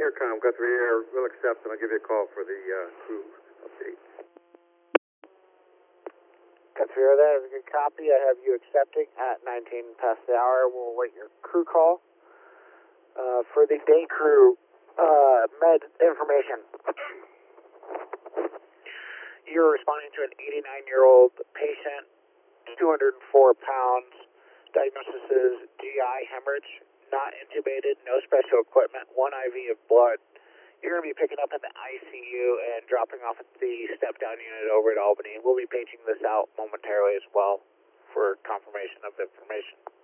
Aircom, Guthrie Air, will accept, and I'll give you a call for the crew update. Guthrie Air, that is a good copy. I have you accepting at 19 past the hour. We'll await your crew call. For the day crew, med information. You're responding to an 89-year-old patient, 204 pounds. Diagnosis is GI hemorrhage, not intubated, no special equipment, 1 IV of blood. You're going to be picking up in the ICU and dropping off at the step-down unit over at Albany. We'll be paging this out momentarily as well for confirmation of information.